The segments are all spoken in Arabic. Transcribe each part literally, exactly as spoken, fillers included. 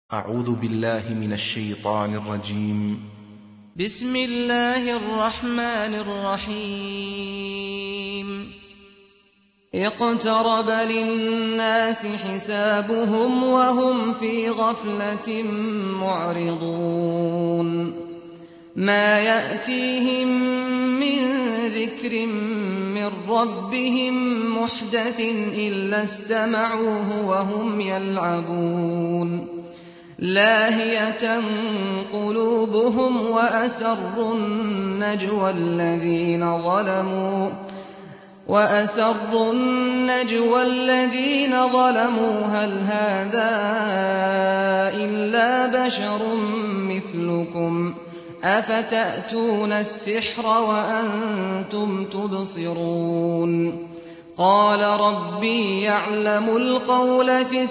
أعوذ بالله من الشيطان الرجيم. بسم الله الرحمن الرحيم. اقترب للناس حسابهم وهم في غفلة معرضون. ما يأتيهم من ذكر من ربهم محدث إلا استمعوه وهم يلعبون. لاهية قلوبهم وأسروا النجوى الذين ظلموا وأسروا النجوى الذين ظلموا هل هذا إلا بشر مثلكم أفتأتون السحر وأنتم تبصرون. قال ربي يعلم القول في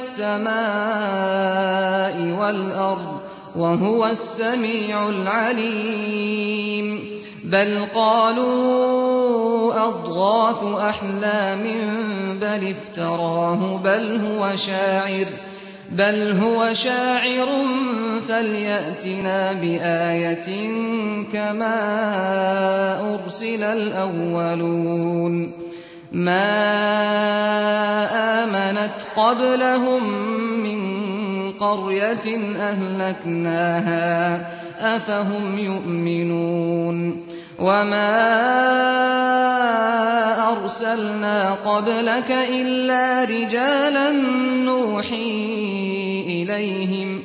السماء والأرض وهو السميع العليم. بل قالوا أضغاث أحلام بل افتراه بل هو شاعر بل هو شاعر فليأتنا بآية كما أرسل الأولون. ما آمنت قبلهم من قرية أهلكناها أفهم يؤمنون. وما أرسلنا قبلك إلا رجالا نوحي إليهم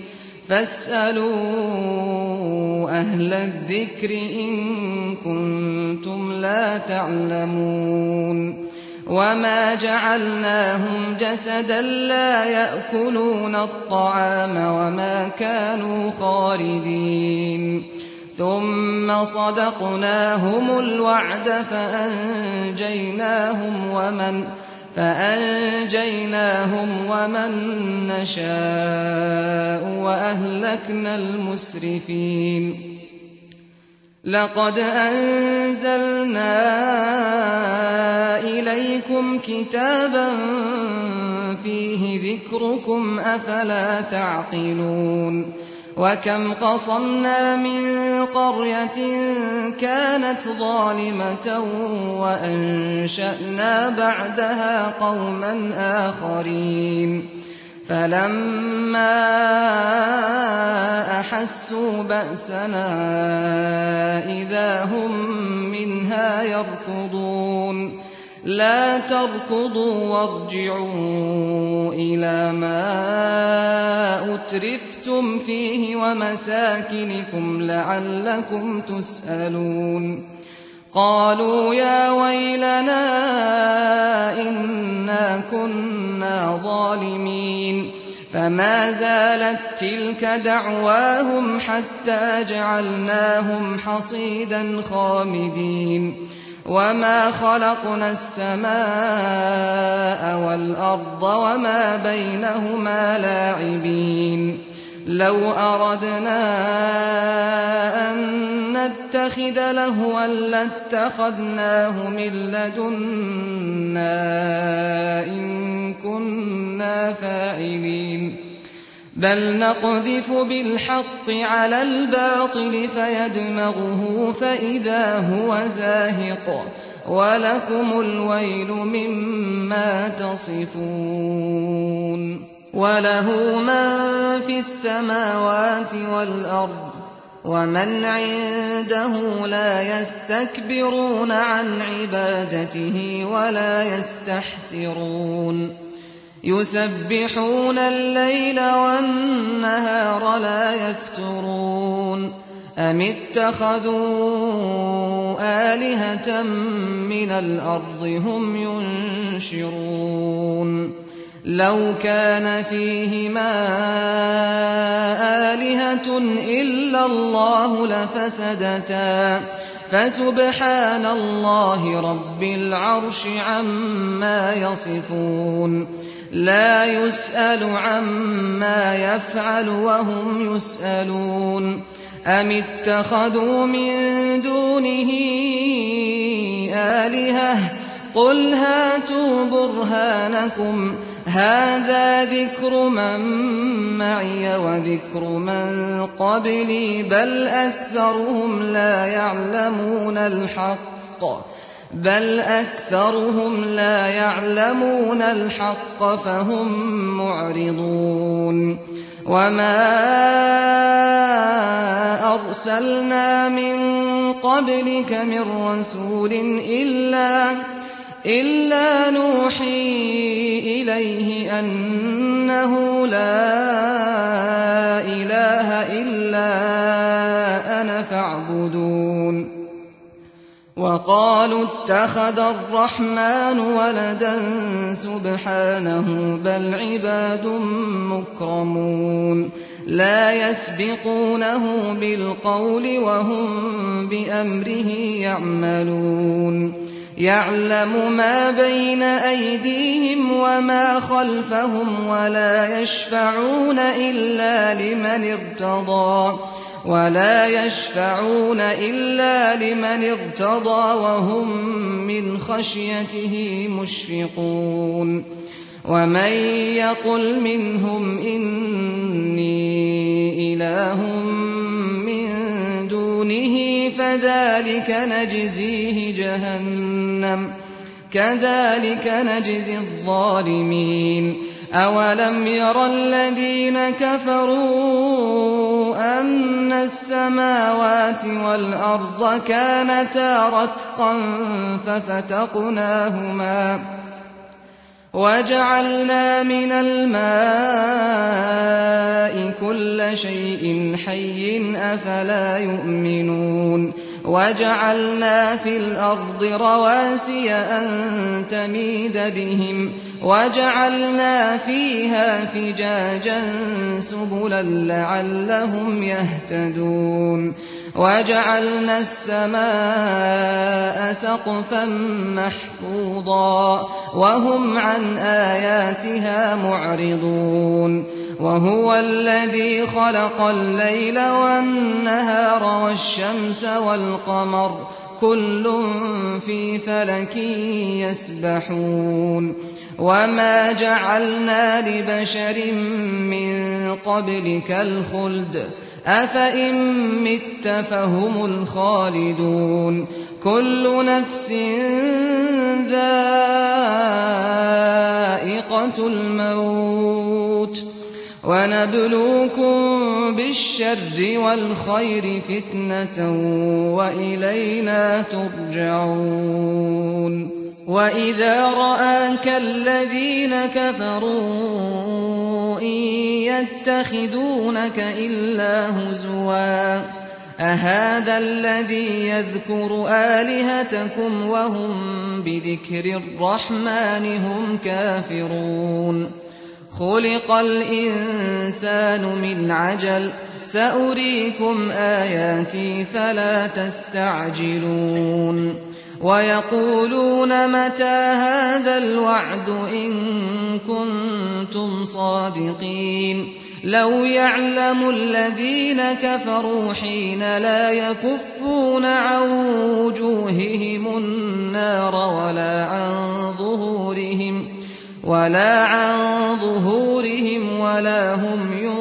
فاسألوا أهل الذكر إن كنتم لا تعلمون. وما جعلناهم جسدا لا يأكلون الطعام وما كانوا خالدين. ثم صدقناهم الوعد فأنجيناهم ومن فأنجيناهم ومن نشاء وأهلكنا المسرفين. لقد أنزلنا إليكم كتابا فيه ذكركم أفلا تعقلون. وكم قصمنا من قرية كانت ظالمة وأنشأنا بعدها قوما آخرين. فلما أحسوا بأسنا إذا هم منها يركضون. لا تركضوا وارجعوا إلى ما أترفتم فيه ومساكنكم لعلكم تسألون. قالوا يا ويلنا إنا كنا ظالمين. فما زالت تلك دعواهم حتى جعلناهم حصيدا خامدين. وما خلقنا السماء والأرض وما بينهما لاعبين. لو أردنا أن نتخذ لهوا لاتخذناه من لدنا إن كنا فاعلين. بل نقذف بالحق على الباطل فيدمغه فإذا هو زاهق ولكم الويل مما تصفون. وله من في السماوات والأرض ومن عنده لا يستكبرون عن عبادته ولا يستحسرون. يسبحون الليل والنهار لا يفترون. أم اتخذوا آلهة من الأرض هم ينشرون. لو كان فيهما آلهة إلا الله لفسدتا فسبحان الله رب العرش عما يصفون. لا يسأل عما يفعل وهم يسألون. أم اتخذوا من دونه آلهة قل هاتوا برهانكم هَٰذَا ذِكْرُ مَن مَّعِيَ وَذِكْرُ مَن قَبْلِي بَلْ أَكْثَرُهُمْ لَا يَعْلَمُونَ الْحَقَّ بَلْ أَكْثَرُهُمْ لَا يَعْلَمُونَ الْحَقَّ فَهُم مُّعْرِضُونَ وَمَا أَرْسَلْنَا مِن قَبْلِكَ مِن رَّسُولٍ إِلَّا إِلَّا نُوحِي إِلَيْهِ أَنَّهُ لَا إِلَٰهَ إِلَّا أَنَا فَاعْبُدُونِ وَقَالُوا اتَّخَذَ الرَّحْمَٰنُ وَلَدًا سُبْحَانَهُ بَلْ عِبَادٌ مُّكْرَمُونَ لَا يَسْبِقُونَهُ بِالْقَوْلِ وَهُم بِأَمْرِهِ يَعْمَلُونَ يَعْلَمُ مَا بَيْنَ أَيْدِيهِمْ وَمَا خَلْفَهُمْ وَلَا يَشْفَعُونَ إِلَّا لِمَنِ ارْتَضَىٰ وَلَا يَشْفَعُونَ إِلَّا لِمَنِ ارْتَضَىٰ وَهُم مِّنْ خَشْيَتِهِ مُشْفِقُونَ وَمَن يَقُلْ مِنْهُمْ إِنِّي إِلَٰهٌ مِّن دُونِهِ فَذَٰلِكَ نَجْزِيهِ جَهَنَّمَ كَذَٰلِكَ نَجْزِي الظَّالِمِينَ أَوَلَمْ يَرَ الَّذِينَ كَفَرُوا أَنَّ السَّمَاوَاتِ وَالْأَرْضَ كَانَتَا رَتْقًا فَفَتَقْنَاهُمَا وَجَعَلْنَا مِنَ الْمَاءِ كُلَّ شَيْءٍ حَيٍّ أَفَلَا يُؤْمِنُونَ وَجَعَلْنَا فِي الْأَرْضِ رَوَاسِيَ أَن تَمِيدَ بِهِمْ وَجَعَلْنَا فِيهَا فِجَاجًا سُبُلًا لَّعَلَّهُمْ يَهْتَدُونَ وَجَعَلْنَا السَّمَاءَ سَقْفًا مَّحْفُوظًا وَهُمْ عَنْ آيَاتِهَا مُعْرِضُونَ وَهُوَ الَّذِي خَلَقَ اللَّيْلَ وَالنَّهَارَ وَالشَّمْسَ وَالْقَمَرَ كُلٌّ فِي فَلَكٍ يَسْبَحُونَ وَمَا جَعَلْنَا لِبَشَرٍ مِّن قَبْلِكَ الْخُلْدَ أَفَإِن مِّتَّ فَهُمُ الْخَالِدُونَ كُلُّ نَفْسٍ ذَائِقَةُ الْمَوْتِ وَنَبْلُوكُم بِالشَّرِّ وَالْخَيْرِ فِتْنَةً وَإِلَيْنَا تُرْجَعُونَ وَإِذَا رَآكَ الَّذِينَ كَفَرُوا إِن يَتَّخِذُونَكَ إِلَّا هُزُوًا أَهَٰذَا الَّذِي يَذْكُرُ آلِهَتَكُمْ وَهُم بِذِكْرِ الرَّحْمَٰنِ هُمْ كَافِرُونَ خُلِقَ الْإِنسَانُ مِنْ عَجَلٍ سَأُرِيكُمْ آيَاتِي فَلَا تَسْتَعْجِلُونَ وَيَقُولُونَ مَتَىٰ هَٰذَا الْوَعْدُ إِن كُنتُمْ صَادِقِينَ لَوْ يَعْلَمُ الَّذِينَ كَفَرُوا حِينَ لَا يَكُفُّونَ عَن وُجُوهِهِمُ النَّارَ وَلَا عَن ظُهُورِهِمْ وَلَا عَن ظُهُورِهِمْ وَلَا هُمْ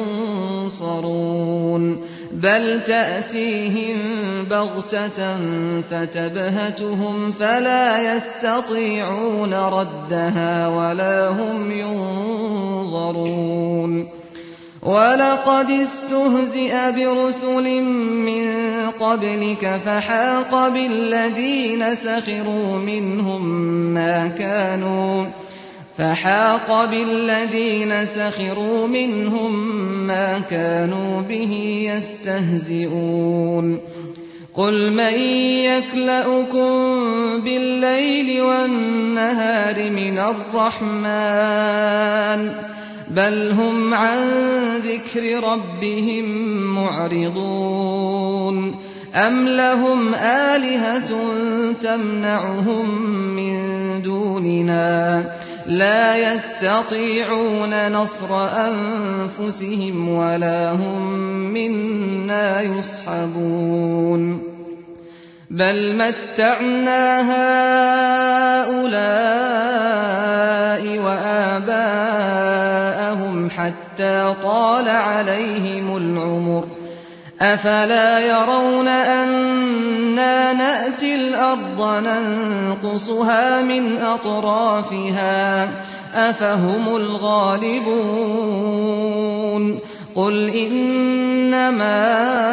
يُنصَرُونَ بَلْ تَأْتِيهِم بَغْتَةً فَتَبْهَتُهُمْ فَلَا يَسْتَطِيعُونَ رَدَّهَا وَلَا هُمْ يُنظَرُونَ وَلَقَدِ اسْتُهْزِئَ بِرُسُلٍ مِّن قَبْلِكَ فَحَاقَ بِالَّذِينَ سَخِرُوا مِنْهُم مَّا كَانُوا فَحَاقَ بِالَّذِينَ سَخِرُوا مِنْهُم مَّا كَانُوا بِهِ يَسْتَهْزِئُونَ قُلْ مَن يَكْلَؤُكُم بِاللَّيْلِ وَالنَّهَارِ مِنَ الرَّحْمَٰنِ بَلْ هُمْ عَن ذِكْرِ رَبِّهِم مُّعْرِضُونَ أَمْ لَهُمْ آلِهَةٌ تَمْنَعُهُم مِّن دُونِنَا لَا يَسْتَطِيعُونَ نَصْرَ أَنفُسِهِمْ وَلَا هُم مِّنَّا يُصْحَبُونَ بل متعنا هؤلاء وآباءهم حتى طال عليهم العمر أفلا يرون أنا نأتي الأرض ننقصها من أطرافها أفهم الغالبون قل إنما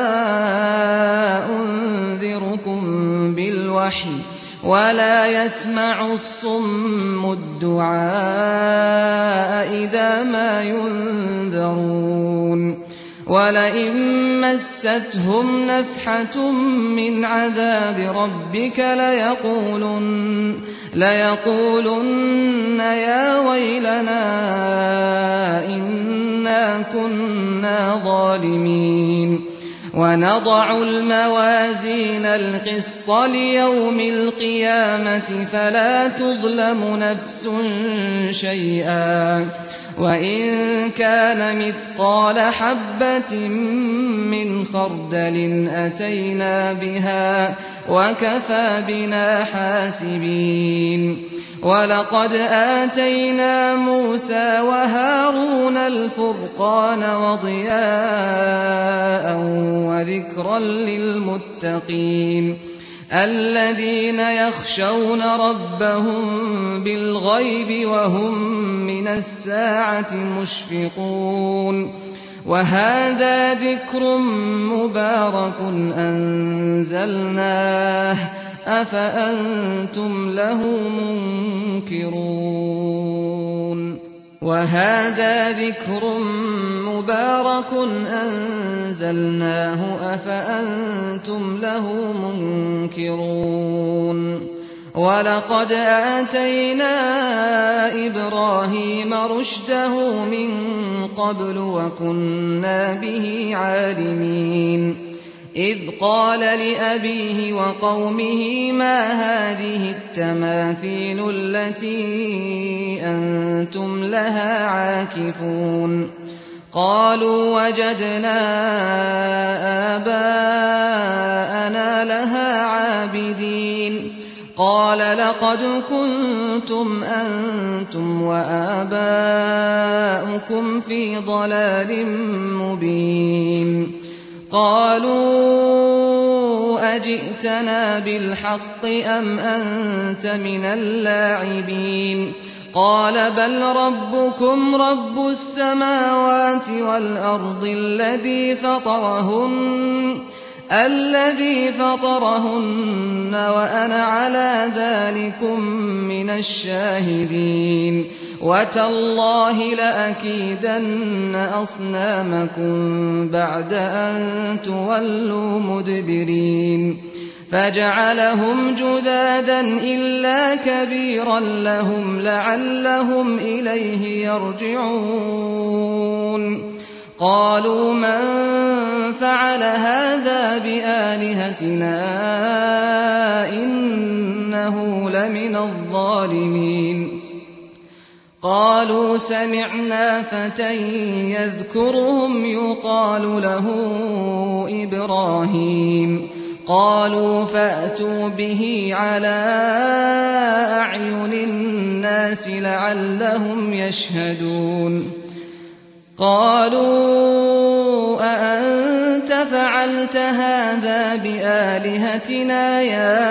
أنذركم بالوحي ولا يسمع الصم الدعاء إذا ما ينذرون ولئن مستهم نفحة من عذاب ربك ليقولن, ليقولن يا ويلنا إنا كنا ظالمين ونضع الموازين القسط ليوم القيامة فلا تظلم نفس شيئا وإن كان مثقال حبة من خردل أتينا بها وكفى بنا حاسبين ولقد آتينا موسى وهارون الفرقان وضياء وذكرا للمتقين الذين يخشون ربهم بالغيب وهم من الساعة مشفقون وهذا ذكر مبارك أنزلناه أفأنتم له منكرون وهذا ذكر مبارك أنزلناه أفأنتم له منكرون ولقد آتينا إبراهيم رشده من قبل وكنا به عالمين إذ قال لأبيه وقومه ما هذه التماثيل التي أنتم لها عاكفون قالوا وجدنا آباءنا لها عابدين قال لقد كنتم أنتم وآباؤكم في ضلال مبين قالوا أجئتنا بالحق أم أنت من اللاعبين قال بل ربكم رب السماوات والأرض الذي فطرهن الذي فطرهن وأنا على ذلكم من الشاهدين وتالله لأكيدن أصنامكم بعد أن تولوا مدبرين فجعلهم جذاذا إلا كبيرا لهم لعلهم إليه يرجعون قالوا من فعل هذا بآلهتنا إنه لمن الظالمين قالوا سمعنا فتى يذكرهم يقال له إبراهيم قالوا فأتوا به على أعين الناس لعلهم يشهدون قالوا أأنت فعلت هذا بآلهتنا يا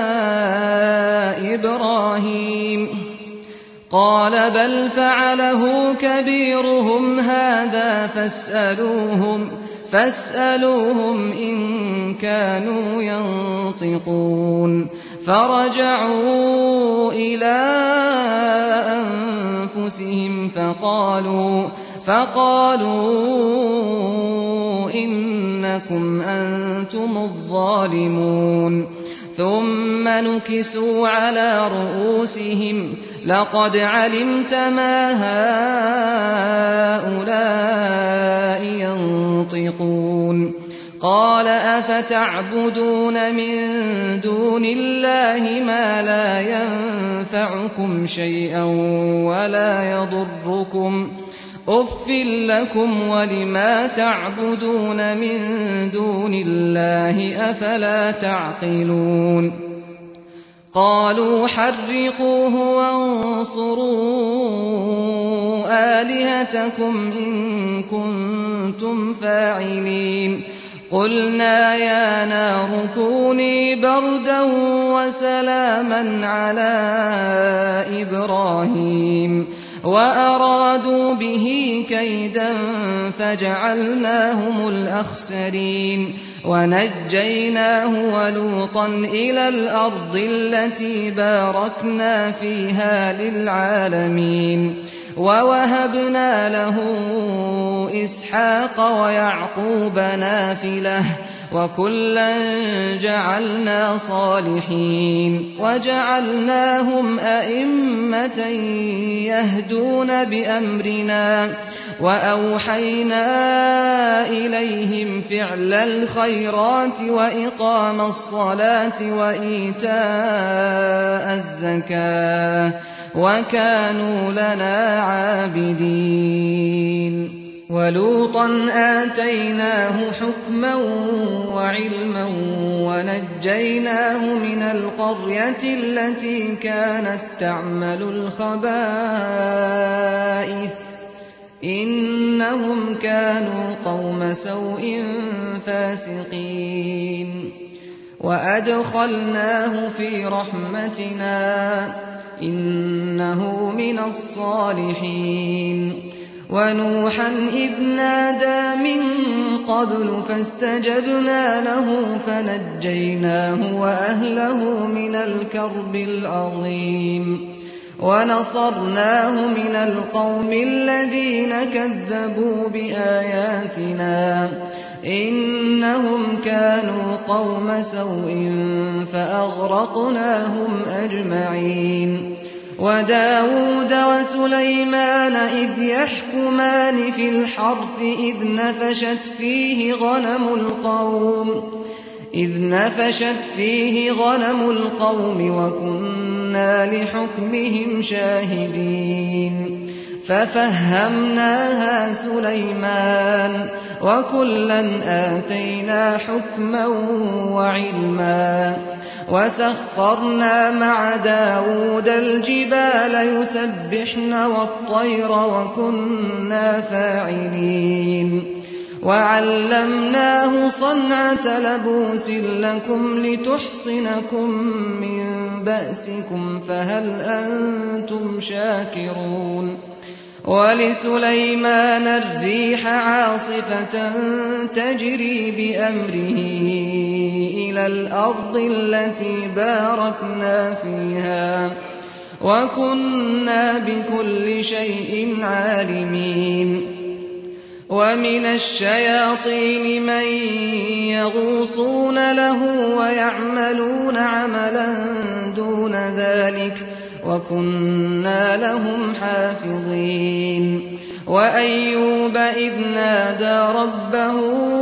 إبراهيم قال بل فعله كبيرهم هذا فاسألوهم فاسألوهم إن كانوا ينطقون فرجعوا إلى أنفسهم فقالوا فقالوا إنكم أنتم الظالمون ثم نكسوا على رؤوسهم لقد علمت ما هؤلاء ينطقون قال أفتعبدون من دون الله ما لا ينفعكم شيئا ولا يضركم أُفٍّ لكم ولما تعبدون من دون الله أفلا تعقلون قالوا حرقوه وانصروا آلهتكم إن كنتم فاعلين قلنا يا نار كوني بردا وسلاما على إبراهيم وأرادوا به كيدا فجعلناهم الأخسرين ونجيناه ولوطا إلى الأرض التي باركنا فيها للعالمين ووهبنا له إسحاق ويعقوب نافلة وكلا جعلنا صالحين وجعلناهم أئمة يهدون بأمرنا وأوحينا إليهم فعل الخيرات وإقام الصلاة وإيتاء الزكاة وكانوا لنا عابدين ولوطا آتيناه حكما وعلما ونجيناه من القرية التي كانت تعمل الخبائث إنهم كانوا قوم سوء فاسقين وأدخلناه في رحمتنا إنه من الصالحين ونوحا إذ نادى من قبل فاستجبنا له فنجيناه وأهله من الكرب العظيم ونصرناه من القوم الذين كذبوا بآياتنا إنهم كانوا قوم سوء فأغرقناهم أجمعين وداود وسليمان إذ يحكمان في الحرث إذ نفشت فيه غنم القوم إذ نفشت فيه غنم القوم وكنا لحكمهم شاهدين ففهمناها سليمان وكلا آتينا حكما وعلما وسخرنا مع داود الجبال يسبحن والطير وكنا فاعلين وعلمناه صنعة لبوس لكم لتحصنكم من بأسكم فهل أنتم شاكرون ولسليمان الريح عاصفة تجري بأمره إلى الأرض التي باركنا فيها وكنا بكل شيء عالمين ومن الشياطين من يغوصون له ويعملون عملا دون ذلك وكنا لهم حافظين وأيوب إذ نادى ربه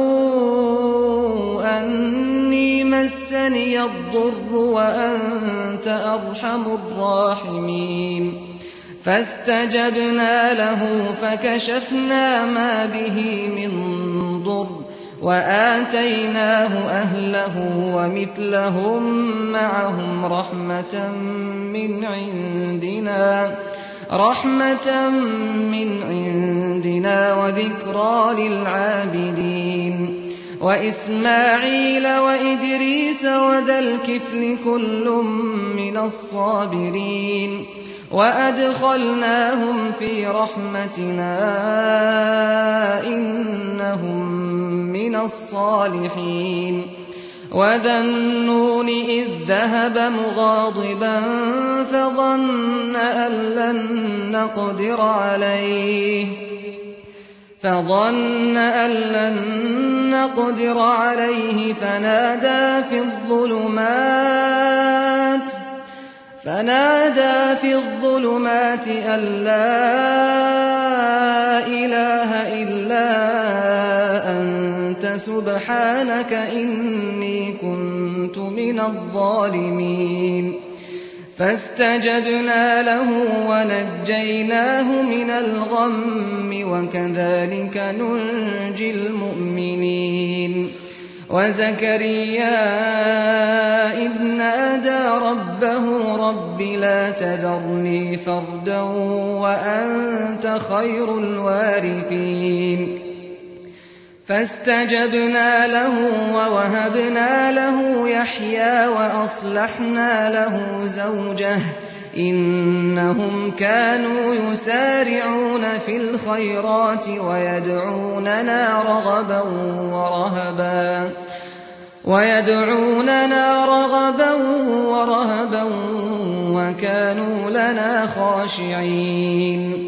أني مسني الضر وأنت أرحم الراحمين فاستجبنا له فكشفنا ما به من ضر وآتيناه أهله ومثلهم معهم رحمة من عندنا رحمة من عندنا وذكرى للعابدين وإسماعيل وإدريس وذا الكفل كل من الصابرين وأدخلناهم في رحمتنا إنهم من الصالحين وذا النون إذ ذهب مغاضبا فظن أن لن نقدر عليه فظن أن لن نقدر عليه فنادى في الظلمات فنادى في الظلمات أن لا إله إلا أنت سبحانك إني كنت من الظالمين فاستجبنا له ونجيناه من الغم وكذلك ننجي المؤمنين. وزكريا إذ نادى ربه رب لا تذرني فردا وأنت خير الوارثين فاستجبنا له ووهبنا له يحيى وأصلحنا له زوجه إنهم كانوا يسارعون في الخيرات ويدعوننا رغبا ورهبا ويدعوننا رغبا ورهبا وكانوا لنا خاشعين.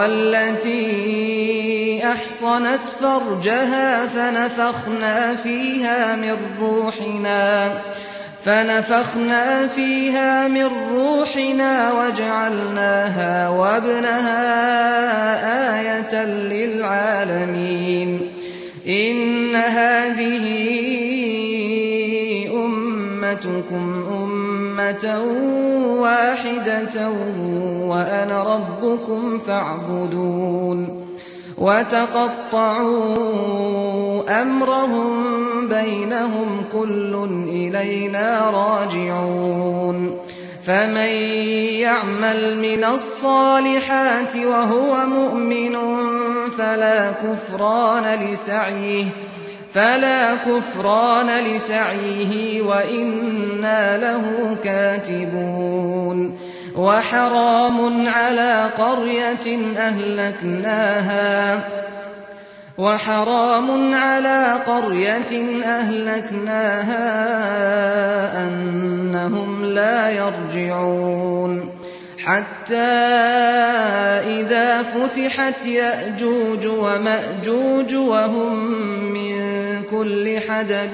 والتي أحصنت فرجها فنفخنا فيها من روحنا فنفخنا فيها من روحنا وجعلناها وابنها آية للعالمين. إن هذه أمتكم أمة واحدة وأنا ربكم فاعبدون. وتقطعوا أمرهم بينهم كل إلينا راجعون. فمن يعمل من الصالحات وهو مؤمن فلا كفران لسعيه فلا كفران لسعيه وإنا له كاتبون. وحرام على قرية أهلكناها وحرام على قرية أهلكناها أنهم لا يرجعون. حتى إذا فتحت يأجوج ومأجوج وهم من كل حدب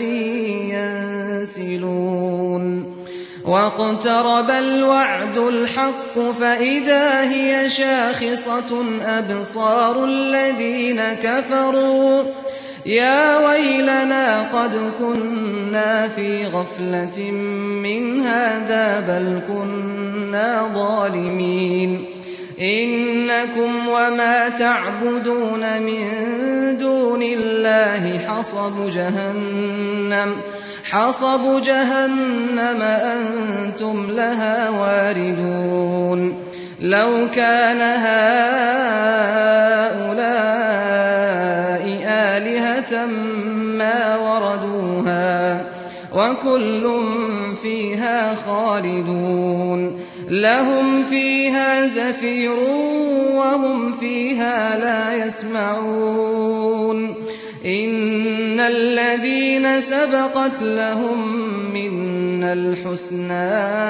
ينسلون. واقترب الوعد الحق فإذا هي شاخصة أبصار الذين كفروا يا ويلنا قد كنا في غفلة من هذا بل كنا ظالمين. إنكم وما تعبدون من دون الله حصب جهنم حصب جهنم أنتم لها واردون. لو كان هؤلاء آلهة ما وردوها وكل فيها خالدون. لهم فيها زفير وهم فيها لا يسمعون. إن الذين سبقت لهم منا الحسنى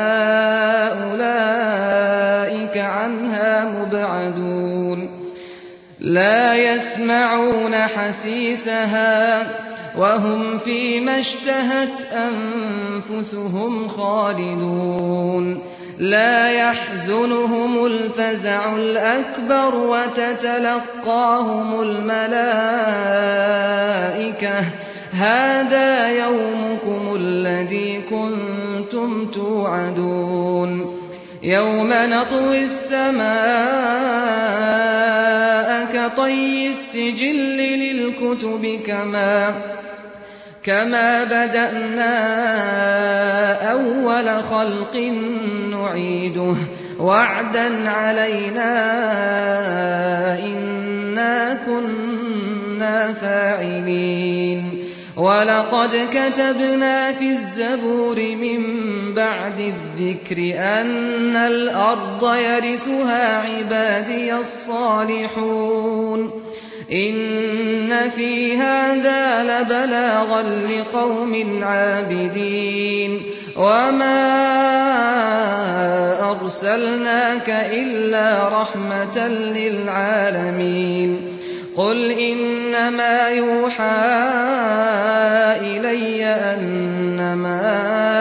أولئك عنها مبعدون. لا يسمعون حسيسها وهم فيما اشتهت أنفسهم خالدون. لا يحزنهم الفزع الأكبر وتتلقاهم الملائكة هذا يومكم الذي كنتم توعدون. يوم نطوي السماء كطي السجل للكتب كما كما بدأنا أول خلق نعيده وعدا علينا إنا كنا فاعلين. ولقد كتبنا في الزبور من بعد الذكر أن الأرض يرثها عبادي الصالحون. إن في هذا لبلاغا لقوم عابدين. وما أرسلناك إلا رحمة للعالمين. قل إنما يوحى إلي أنما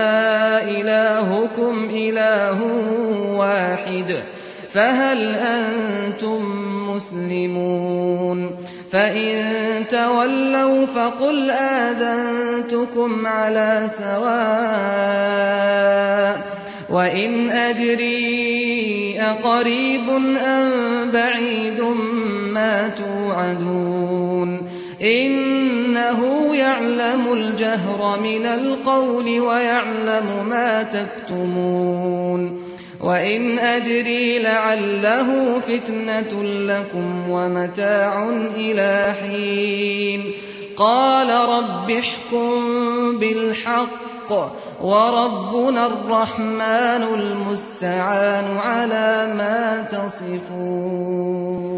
إلهكم إله واحد فهل أنتم مسلمون؟ فإن تولوا فقل آذنتكم على سواء وإن أدري أقريب أم بعيد ما توعدون إنه يعلم الجهر من القول ويعلم ما تكتمون وإن أدري لعله فتنة لكم ومتاع إلى حين قال رب احكم بالحق وربنا الرحمن المستعان على ما تصفون.